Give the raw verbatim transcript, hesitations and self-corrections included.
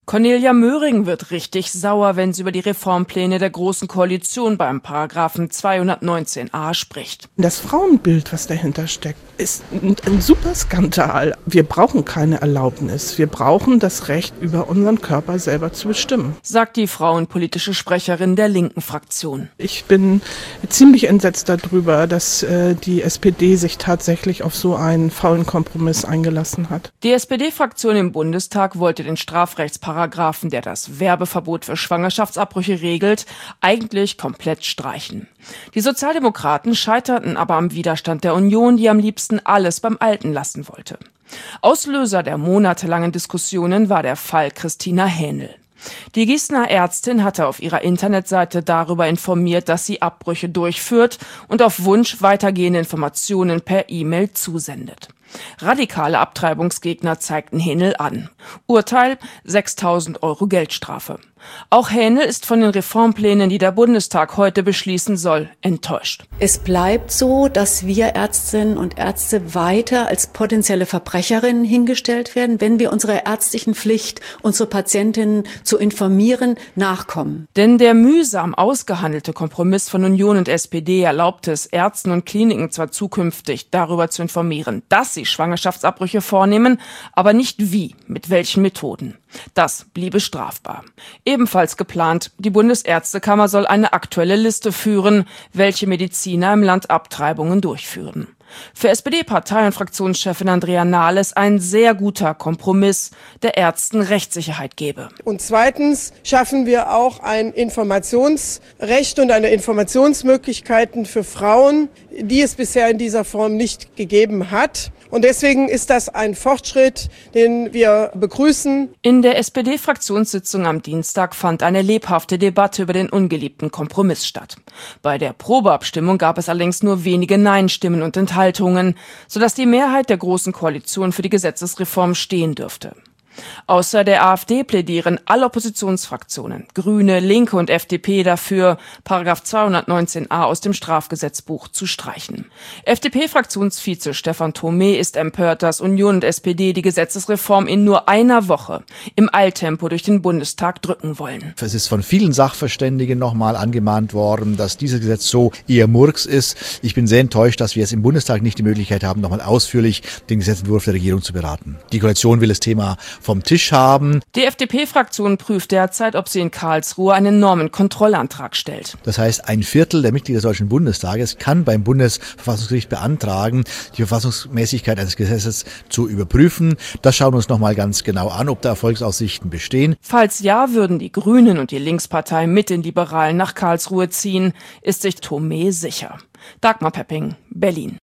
Cornelia Möhring wird richtig sauer, wenn sie über die Reformpläne der Großen Koalition beim Paragraphen zweihundertneunzehn a spricht. Das Frauenbild, was dahinter steckt, ist ein, ein super Skandal. Wir brauchen keine Erlaubnis. Wir brauchen das Recht, über unseren Körper selber zu bestimmen, sagt die frauenpolitische Sprecherin der linken Fraktion. Ich bin ziemlich entsetzt darüber, dass äh, die S P D sich tatsächlich auf so einen faulen Kompromiss eingelassen hat. Die S P D-Fraktion im Bundestag wollte den Strafrechtsparagraphen, der das Werbeverbot für Schwangerschaftsabbrüche regelt, eigentlich komplett streichen. Die Sozialdemokraten scheiterten aber am Widerstand der Union, die am liebsten alles beim Alten lassen wollte. Auslöser der monatelangen Diskussionen war der Fall Christina Hähnel. Die Gießener Ärztin hatte auf ihrer Internetseite darüber informiert, dass sie Abbrüche durchführt und auf Wunsch weitergehende Informationen per E-Mail zusendet. Radikale Abtreibungsgegner zeigten Hähnel an. Urteil: sechstausend Euro Geldstrafe. Auch Hähnel ist von den Reformplänen, die der Bundestag heute beschließen soll, enttäuscht. Es bleibt so, dass wir Ärztinnen und Ärzte weiter als potenzielle Verbrecherinnen hingestellt werden, wenn wir unserer ärztlichen Pflicht, unsere Patientinnen zu informieren, nachkommen. Denn der mühsam ausgehandelte Kompromiss von Union und S P D erlaubt es Ärzten und Kliniken zwar zukünftig darüber zu informieren, dass sie Schwangerschaftsabbrüche vornehmen, aber nicht wie, mit welchen Methoden. Das bliebe strafbar. Ebenfalls geplant, die Bundesärztekammer soll eine aktuelle Liste führen, welche Mediziner im Land Abtreibungen durchführen. Für S P D-Partei- und Fraktionschefin Andrea Nahles ein sehr guter Kompromiss, der Ärzten Rechtssicherheit gebe. Und zweitens schaffen wir auch ein Informationsrecht und eine Informationsmöglichkeiten für Frauen, die es bisher in dieser Form nicht gegeben hat. Und deswegen ist das ein Fortschritt, den wir begrüßen. In der S P D-Fraktionssitzung am Dienstag fand eine lebhafte Debatte über den ungeliebten Kompromiss statt. Bei der Probeabstimmung gab es allerdings nur wenige Nein-Stimmen und Enthaltungen, sodass die Mehrheit der Großen Koalition für die Gesetzesreform stehen dürfte. Außer der AfD plädieren alle Oppositionsfraktionen, Grüne, Linke und F D P dafür, Paragraph zweihundertneunzehn a aus dem Strafgesetzbuch zu streichen. F D P-Fraktionsvize Stefan Thomé ist empört, dass Union und S P D die Gesetzesreform in nur einer Woche im Eiltempo durch den Bundestag drücken wollen. Es ist von vielen Sachverständigen nochmal angemahnt worden, dass dieses Gesetz so eher Murks ist. Ich bin sehr enttäuscht, dass wir jetzt im Bundestag nicht die Möglichkeit haben, nochmal ausführlich den Gesetzentwurf der Regierung zu beraten. Die Koalition will das Thema vom Tisch haben. Die F D P-Fraktion prüft derzeit, ob sie in Karlsruhe einen Normenkontrollantrag stellt. Das heißt, ein Viertel der Mitglieder des Deutschen Bundestages kann beim Bundesverfassungsgericht beantragen, die Verfassungsmäßigkeit eines Gesetzes zu überprüfen. Das schauen wir uns nochmal ganz genau an, ob da Erfolgsaussichten bestehen. Falls ja, würden die Grünen und die Linkspartei mit den Liberalen nach Karlsruhe ziehen, ist sich Thomé sicher. Dagmar Pepping, Berlin.